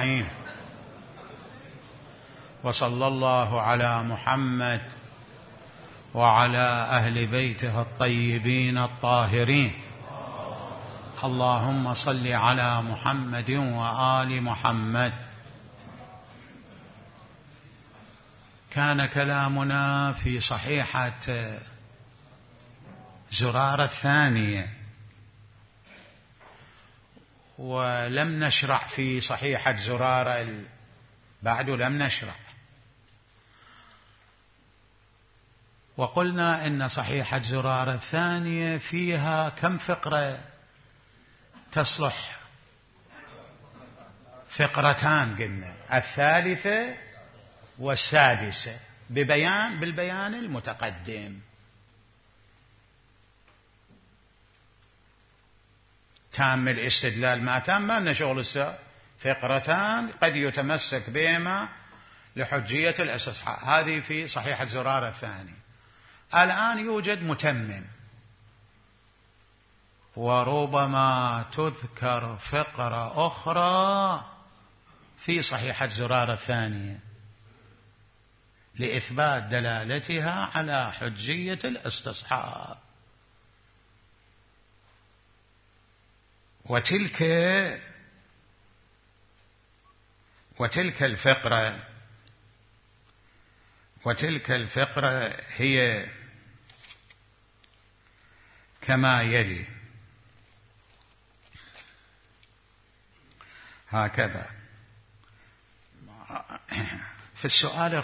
الرحيم. وصلى الله على محمد وعلى أهل بيته الطيبين الطاهرين. اللهم صل على محمد وآل محمد. كان كلامنا في صحيحة زرارة الثانية، ولم نشرع في صحيحة زرارة بعد، لم نشرع. وقلنا إن صحيحة زرارة الثانية فيها كم فقرة تصلح؟ فقرتان قلنا، الثالثة والسادسة بالبيان المتقدم. تام الاستدلال ما تام، ما لنا شغل السؤال. فقرتان قد يتمسك بهما لحجية الاستصحاب، هذه في صحيحة زرارة الثاني. الآن يوجد متمم، وربما تذكر فقرة أخرى في صحيحة زرارة الثانية لإثبات دلالتها على حجية الاستصحاب. وتلك الفقرة هي كما يلي: هكذا. في السؤال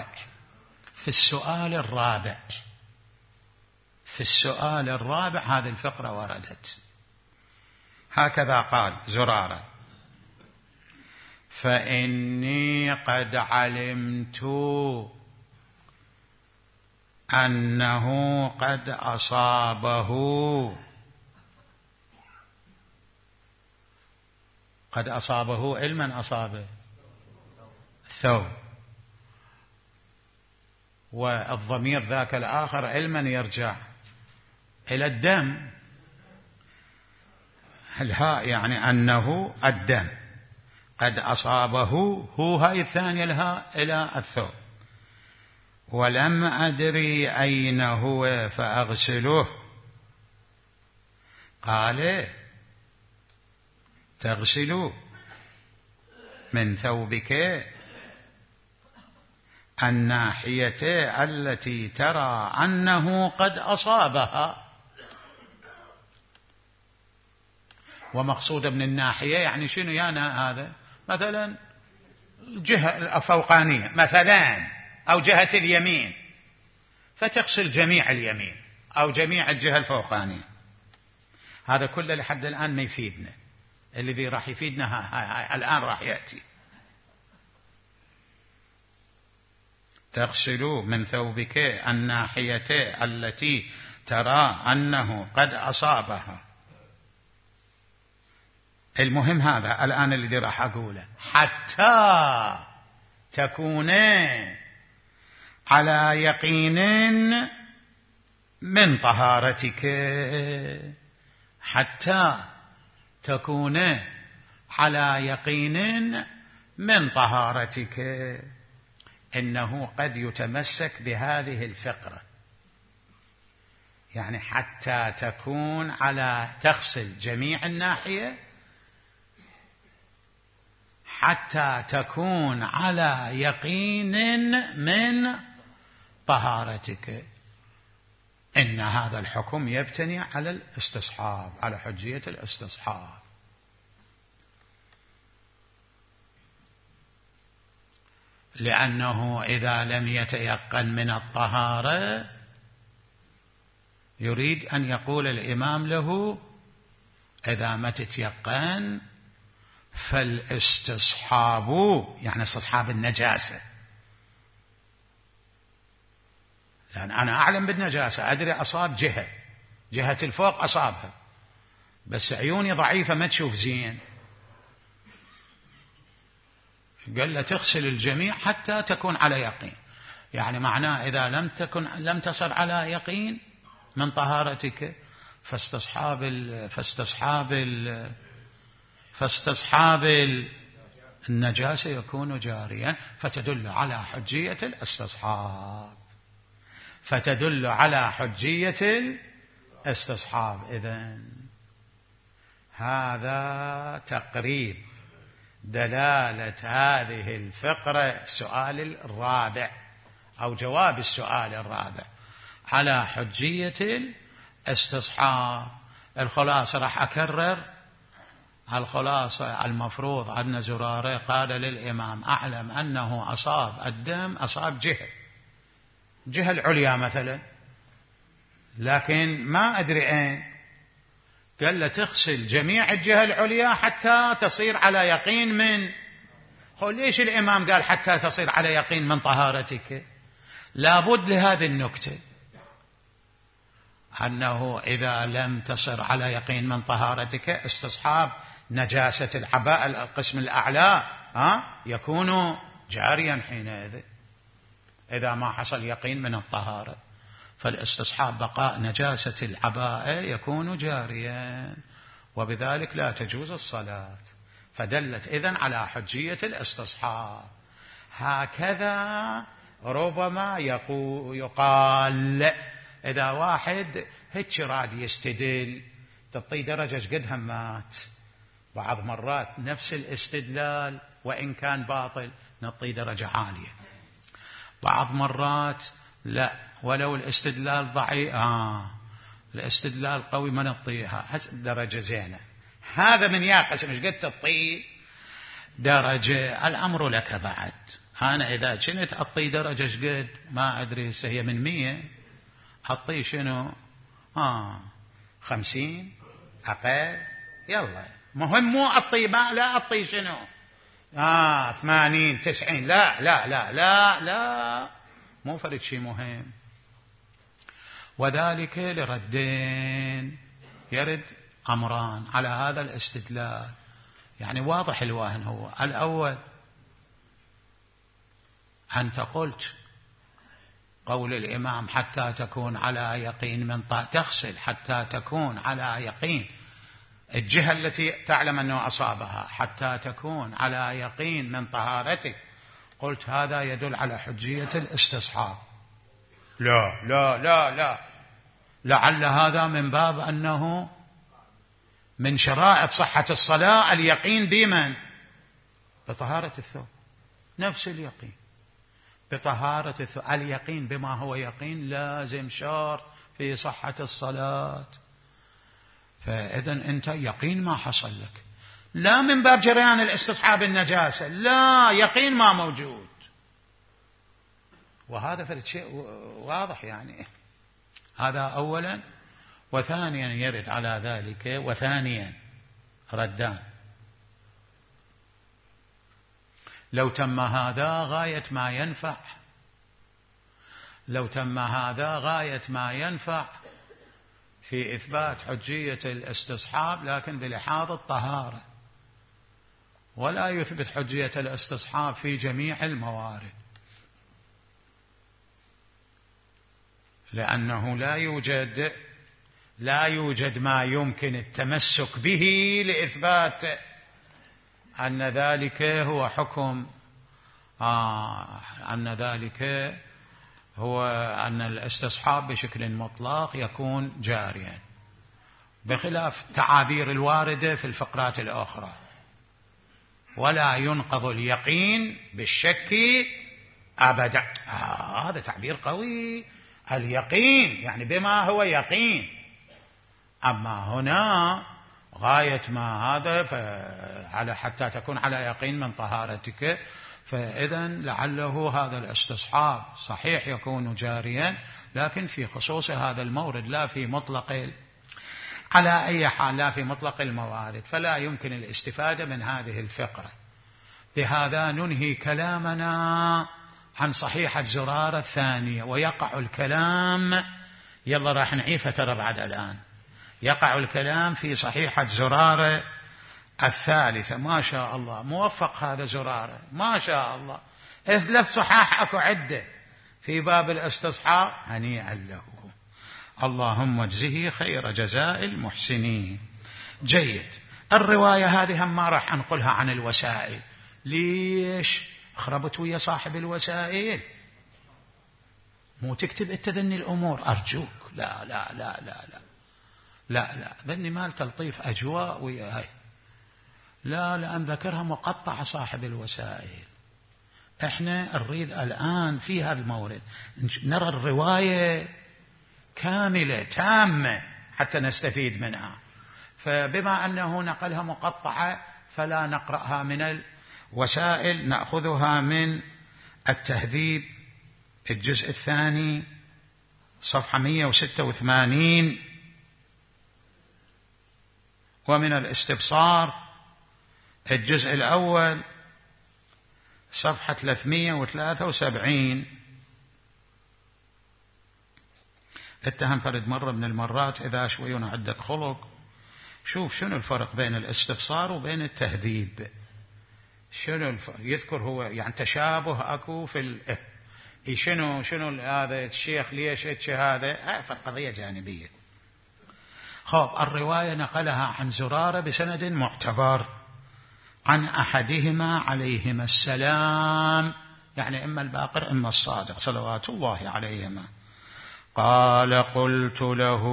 الرابع هذه الفقرة وردت. هكذا قال زرارة: فإني قد علمت أنه قد أصابه. قد أصابه علما أصابه الثوب، والضمير ذاك الآخر علما يرجع إلى الدم. الهاء يعني أنه الدم، قد أصابه هو هاي الثانية الهاء إلى الثوب. ولم أدري أين هو فأغسله. قال: تغسل من ثوبك الناحية التي ترى أنه قد أصابها. ومقصود من الناحية يعني شنو؟ يانا هذا مثلا الجهة الفوقانية مثلا، أو جهة اليمين، فتغسل جميع اليمين أو جميع الجهة الفوقانية. هذا كله لحد الآن ما يفيدنا. الذي راح يفيدنا الآن راح يأتي: تغسل من ثوبك الناحية التي ترى أنه قد أصابها. المهم هذا الآن الذي راح أقوله: حتى تكون على يقين من طهارتك. حتى تكون على يقين من طهارتك. إنه قد يتمسك بهذه الفقرة، يعني حتى تكون على تغسل جميع الناحية، حتى تكون على يقين من طهارتك. إن هذا الحكم يبتني على الاستصحاب، على حجية الاستصحاب. لأنه إذا لم يتيقن من الطهارة يريد أن يقول الإمام له: إذا ما تتيقن فالاستصحاب، يعني استصحاب النجاسة. لأن أنا أعلم بالنجاسة، أدري أصاب جهة الفوق أصابها، بس عيوني ضعيفة ما تشوف زين. قال له: تغسل الجميع حتى تكون على يقين. يعني معناه إذا لم تصل على يقين من طهارتك فاستصحاب النجاسة يكون جاريا، فتدل على حجية الاستصحاب، فتدل على حجية الاستصحاب. إذن هذا تقريب دلالة هذه الفقرة، السؤال الرابع أو جواب السؤال الرابع على حجية الاستصحاب. الخلاصة راح أكرر الخلاصة. المفروض أن زرارة قال للإمام: أعلم أنه أصاب الدم، أصاب جهة العليا مثلا، لكن ما أدري أين. قال له: تغسل جميع الجهة العليا حتى تصير على يقين من. ليش الإمام قال حتى تصير على يقين من طهارتك؟ لابد لهذه النكتة، أنه إذا لم تصر على يقين من طهارتك، استصحاب نجاسة العباءة القسم الأعلى يكون جاريا حينئذ، إذا ما حصل يقين من الطهارة. فالاستصحاب بقاء نجاسة العباءة يكون جاريا، وبذلك لا تجوز الصلاة. فدلت إذن على حجية الاستصحاب. هكذا ربما يقال إذا واحد هيك راد يستدل، تعطي درجة قد همات. بعض مرات نفس الاستدلال وإن كان باطل نعطي درجة عالية، بعض مرات لا، ولو الاستدلال ضعيف الاستدلال قوي ما نعطيها درجة زينة. هذا من ياقس مش قد تعطي درجة. الأمر لك بعد. أنا إذا كنت أعطي درجة قد ما أدري هي من 100 أعطي شنو 50 أقل، يلا مهم مو أعطي لا أعطي شنو 80 90 لا لا لا لا لا، مو فرد شيء مهم. وذلك لردين، يرد أمران على هذا الاستدلال، يعني واضح الوهن. هو الأول أنت قلت قول الإمام حتى تكون على يقين من تغسل حتى تكون على يقين الجهة التي تعلم أنه أصابها، حتى تكون على يقين من طهارتك. قلت هذا يدل على حجية الاستصحاب. لا لا لا لا، لعل هذا من باب أنه من شرائط صحة الصلاة اليقين بمن؟ بطهارة الثوب، نفس اليقين بطهارة الثوب. اليقين بما هو يقين لازم شرط في صحة الصلاة. فإذن أنت يقين ما حصل لك، لا من باب جريان الاستصحاب النجاسة، لا، يقين ما موجود. وهذا فرد شيء واضح يعني. هذا أولا. وثانيا يرد على ذلك، وثانيا ردان. لو تم هذا غاية ما ينفع، لو تم هذا غاية ما ينفع في إثبات حجية الاستصحاب، لكن بلحاظ الطهارة، ولا يثبت حجية الاستصحاب في جميع الموارد، لأنه لا يوجد ما يمكن التمسك به لإثبات أن ذلك هو حكم، أن ذلك هو أن الاستصحاب بشكل مطلق يكون جاريا، بخلاف التعابير الواردة في الفقرات الأخرى. ولا ينقض اليقين بالشك أبدا. هذا تعبير قوي. اليقين يعني بما هو يقين. أما هنا غاية ما هذا على حتى تكون على يقين من طهارتك. فإذن لعله هذا الاستصحاب صحيح يكون جاريا، لكن في خصوص هذا المورد، لا في مطلق، على أي حال لا في مطلق الموارد. فلا يمكن الاستفادة من هذه الفقرة. بهذا ننهي كلامنا عن صحيحة زرارة الثانية، ويقع الكلام، يلا راح نعيفها ترى بعد الآن، يقع الكلام في صحيحة زرارة الثالثة. ما شاء الله موفق هذا زرارة، ما شاء الله، 3 صحاح أكو عدة في باب الاستصحاب، هنيئا له، اللهم اجزه خير جزاء المحسنين. جيد. الرواية هذه هم ما راح أنقلها عن الوسائل، ليش خربت ويا صاحب الوسائل؟ مو تكتب التذني الأمور أرجوك، لا لا لا لا لا لا لا، ذني مال تلطيف أجواء ويا هاي، لا لأن ذكرها مقطع صاحب الوسائل. احنا نريد الآن في هذا المورد نرى الرواية كاملة تامة حتى نستفيد منها، فبما أنه نقلها مقطعة فلا نقرأها من الوسائل، نأخذها من التهذيب الجزء الثاني صفحة 186، ومن الاستبصار الجزء الأول صفحة 373. اتهم فرد مرة من المرات إذا شويون عندك خلق. شوف شنو الفرق بين الاستبصار وبين التهذيب، شنو يذكر هو يعني تشابه أكو في شنو هذا الشيخ ليش هذا فالقضية جانبية. خب الرواية نقلها عن زرارة بسند معتبر عن أحدهما عليهما السلام، يعني إما الباقر إما الصادق صلوات الله عليهما، قال قلت له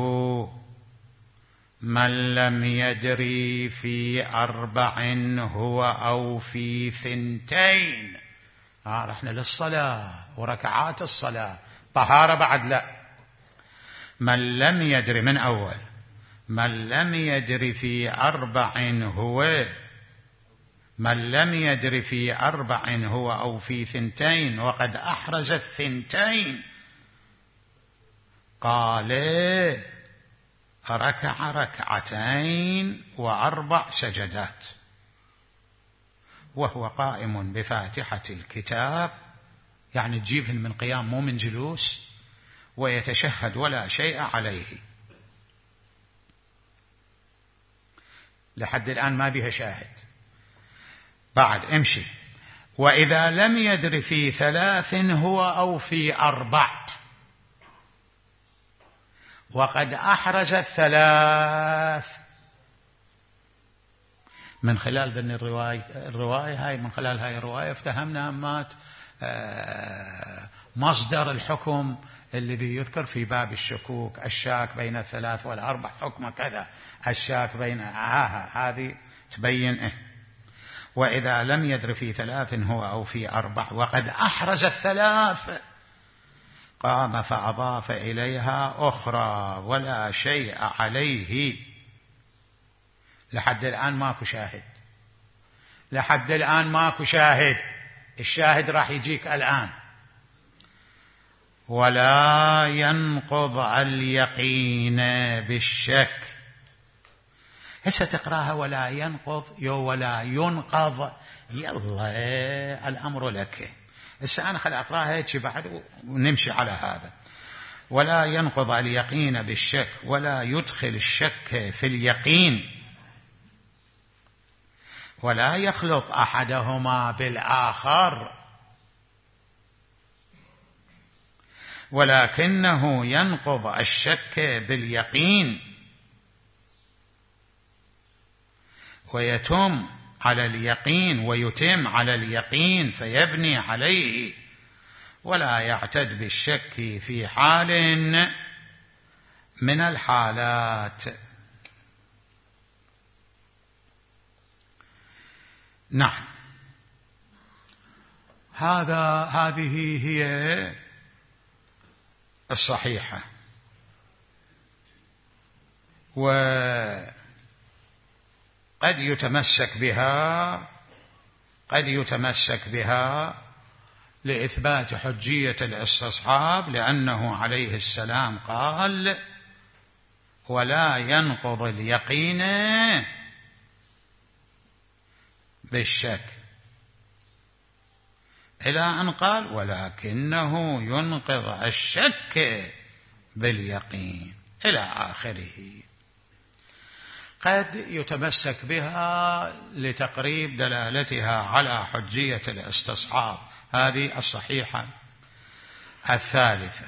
من لم يدري في 4 هو أو في 2. رحنا للصلاة وركعات الصلاة، طهارة بعد لا. من لم يدري من أول، من لم يدري في 4 هو، من لم يدري في 4 هو أو في 2 وقد أحرز 2 قال ركع 2 و4 سجدات وهو قائم بفاتحة الكتاب، يعني تجيبهن من قيام مو من جلوس، ويتشهد ولا شيء عليه. لحد الآن ما بها شاهد. بعد امشي. وإذا لم يدر في 3 هو أو في 4 وقد أحرز 3. من خلال ذن الرواية هاي، من خلال هاي الرواية افتهمنا أمات مصدر الحكم الذي يذكر في باب الشكوك، الشاك بين 3 و4 حكم كذا، الشاك بين هذه تبين وإذا لم يدر في 3 هو أو في 4 وقد أحرز 3 قام فأضاف إليها أخرى ولا شيء عليه. لحد الآن ماكو شاهد، لحد الآن ماكو شاهد، الشاهد راح يجيك الآن. ولا ينقض اليقين بالشك. هسه تقراها ولا ينقض ولا ينقض، يلا الأمر لك. هسه أنا خل أقراها هيك بعد ونمشي على هذا. ولا ينقض اليقين بالشك ولا يدخل الشك في اليقين ولا يخلط أحدهما بالآخر، ولكنه ينقض الشك باليقين ويتم على اليقين ويتم على اليقين فيبني عليه، ولا يعتد بالشك في حال من الحالات. نعم، هذه هي الصحيحة. وقد يتمسك بها لإثبات حجية الاستصحاب، لأنه عليه السلام قال ولا ينقض اليقين بالشك، إلى أن قال ولكنه ينقض الشك باليقين إلى آخره. قد يتمسك بها لتقريب دلالتها على حجية الاستصحاب. هذه الصحيحة الثالثة.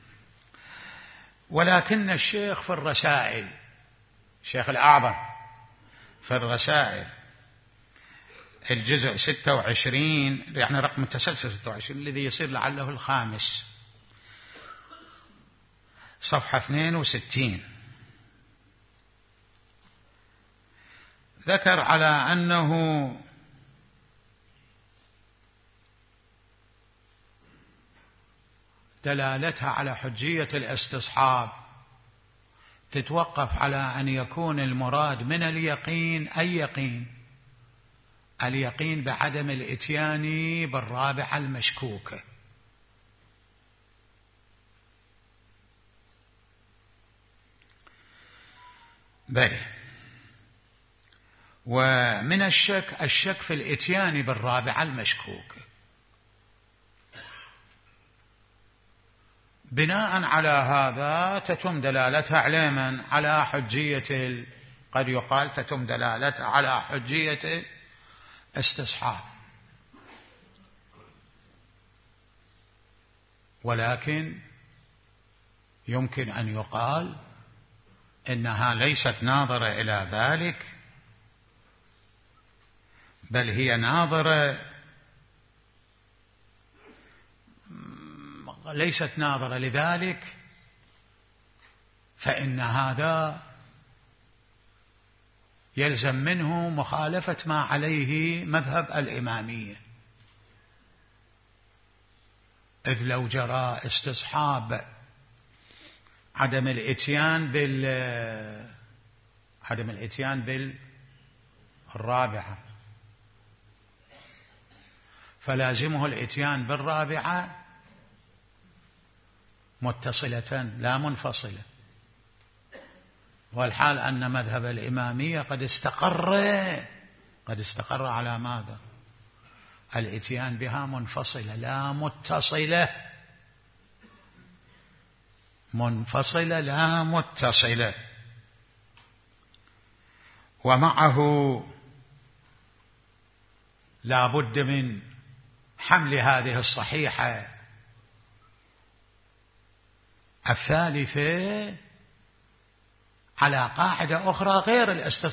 ولكن الشيخ في الرسائل، الشيخ الأعظم في الرسائل الجزء 26 يعني رقم التسلسل 26 الذي يصير لعله الخامس، صفحة 62. ذكر على أنه دلالتها على حجية الاستصحاب تتوقف على أن يكون المراد من اليقين أي يقين، اليقين بعدم الإتيان بالرابعة المشكوكة. بلى. ومن الشك في الإتيان بالرابعة المشكوكة. بناء على هذا تتم دلالتها علما على حجية، قد يقال تتم دلالتها على حجية الاستصحاب، ولكن يمكن أن يقال إنها ليست ناظرة إلى ذلك، بل هي ناظرة ليست ناظرة لذلك، فإن هذا يلزم منه مخالفة ما عليه مذهب الإمامية، إذ لو جرى استصحاب عدم الإتيان بالرابعة، فلازمه الإتيان بالرابعة متصلة لا منفصلة، والحال أن مذهب الإمامية قد استقر على ماذا؟ الإتيان بها منفصلة لا متصلة، منفصلة لا متصلة. ومعه لا بد من حمل هذه الصحيحة الثالثة على قاعدة أخرى غير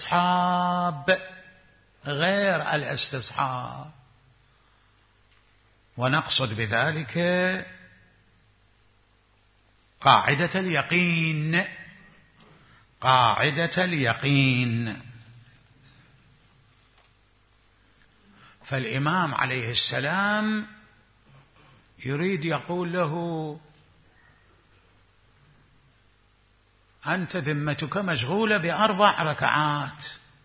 الاستصحاب، ونقصد بذلك قاعدة اليقين. فالإمام عليه السلام يريد يقول له أنت ذمتك مشغولة ب4 ركعات،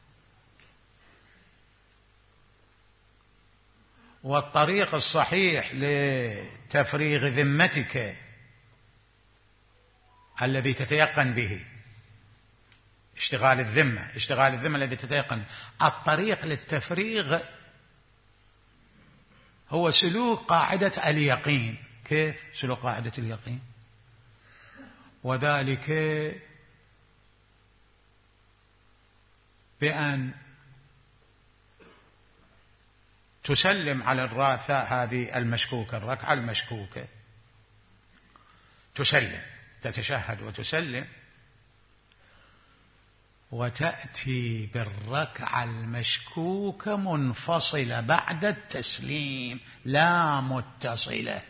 والطريق الصحيح لتفريغ ذمتك الذي تتيقن به اشتغال الذمة الذي تتيقن، الطريق للتفريغ هو سلوك قاعدة اليقين. كيف سلوك قاعدة اليقين؟ وذلك بأن تسلم على هذه المشكوكة، الركعة المشكوكة، تسلم، تتشهد وتسلم، وتأتي بالركعة المشكوكة منفصلة بعد التسليم لا متصلة.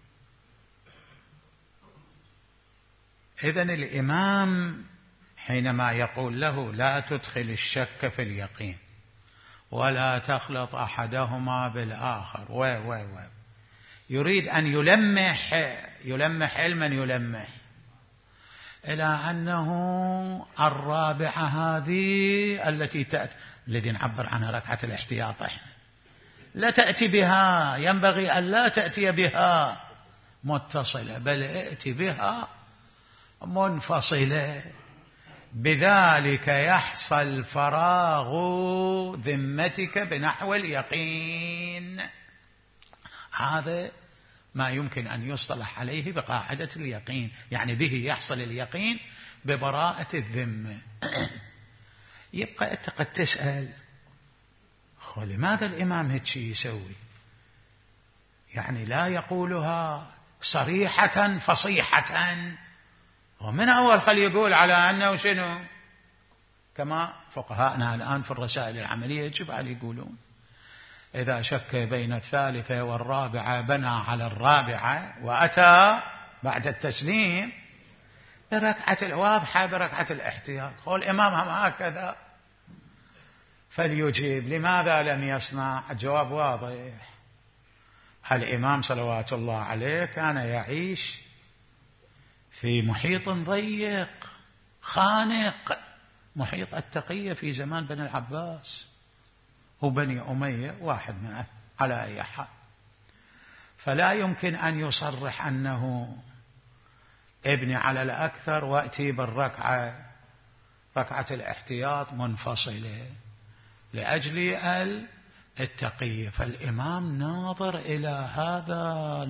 إذن الإمام حينما يقول له لا تدخل الشك في اليقين ولا تخلط أحدهما بالآخر يريد أن يلمح علما يلمح إلى أنه الرابعة هذه التي تأتي، الذي نعبر عنها ركعة الاحتياط، لا تأتي بها، ينبغي أن لا تأتي بها متصلة، بل ائتي بها منفصلة، بذلك يحصل فراغ ذمتك بنحو اليقين. هذا ما يمكن أن يصطلح عليه بقاعدة اليقين، يعني به يحصل اليقين ببراءة الذمة. يبقى أنت قد تسأل لماذا الإمام هيك يسوي؟ يعني لا يقولها صريحة فصيحة، ومن أول خلي يقول على أنه شنو، كما فقهاءنا الآن في الرسائل العملية يجب عليه يقولون إذا شك بين الثالثة والرابعة بنى على الرابعة وأتى بعد التسليم بركعة الواضحة بركعة الاحتياط. قول الإمام هم هكذا، فليجيب لماذا لم يصنع؟ الجواب واضح. الإمام صلوات الله عليه كان يعيش في محيط ضيق خانق، محيط التقية في زمان بني العباس وبني أمية واحد معه على أي حال، فلا يمكن أن يصرح أنه ابني على الأكثر وأتي بالركعة ركعة الاحتياط منفصلة لأجل التقية. فالإمام ناظر إلى هذا،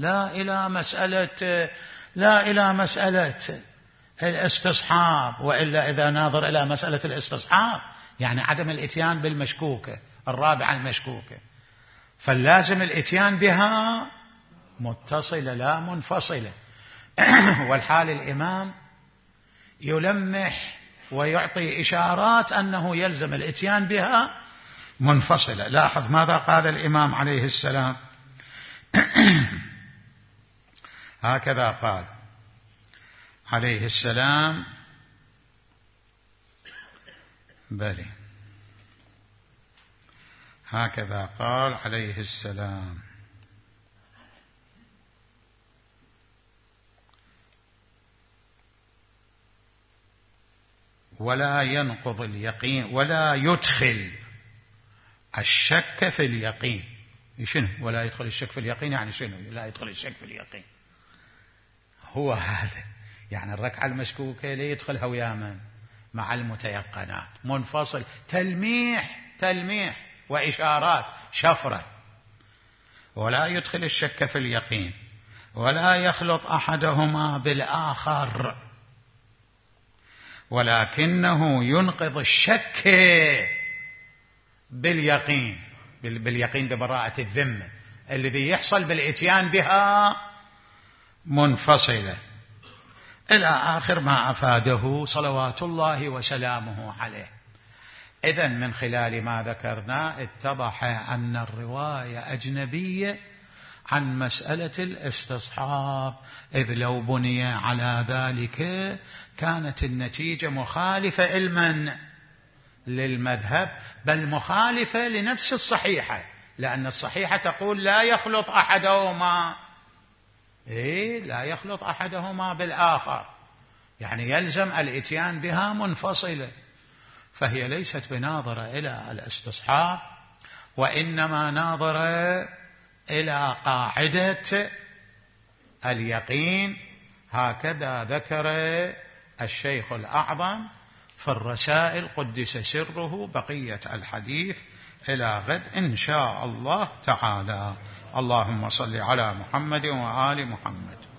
لا إلى مسألة الاستصحاب، وإلا إذا ناظر إلى مسألة الاستصحاب يعني عدم الإتيان بالمشكوكة الرابعة المشكوكة، فاللازم الإتيان بها متصلة لا منفصلة. والحال الإمام يلمح ويعطي إشارات أنه يلزم الإتيان بها منفصلة. لاحظ ماذا قال الإمام عليه السلام. هكذا قال عليه السلام، بلى هكذا قال عليه السلام: ولا ينقض اليقين ولا يدخل الشك في اليقين. شنو ولا يدخل الشك في اليقين؟ يعني شنو لا يدخل الشك في اليقين؟ هو هذا يعني الركعة المشكوكة لا يدخلها ويا من؟ مع المتيقنات، منفصل، تلميح وإشارات شفرة. ولا يدخل الشك في اليقين ولا يخلط أحدهما بالآخر، ولكنه ينقض الشك باليقين ببراءة الذمة الذي يحصل بالإتيان بها منفصلة، إلى آخر ما أفاده صلوات الله وسلامه عليه. إذن من خلال ما ذكرنا اتضح أن الرواية أجنبية عن مسألة الاستصحاب، إذ لو بني على ذلك كانت النتيجة مخالفة علما للمذهب، بل مخالفة لنفس الصحيحة، لأن الصحيحة تقول لا يخلط أحدهما، لا يخلط أحدهما بالآخر، يعني يلزم الإتيان بها منفصلة. فهي ليست بناظرة إلى الاستصحاب، وإنما ناظرة إلى قاعدة اليقين. هكذا ذكر الشيخ الأعظم في الرسائل قدس سره. بقية الحديث إلى غد إن شاء الله تعالى. اللهم صل على محمد وآل محمد.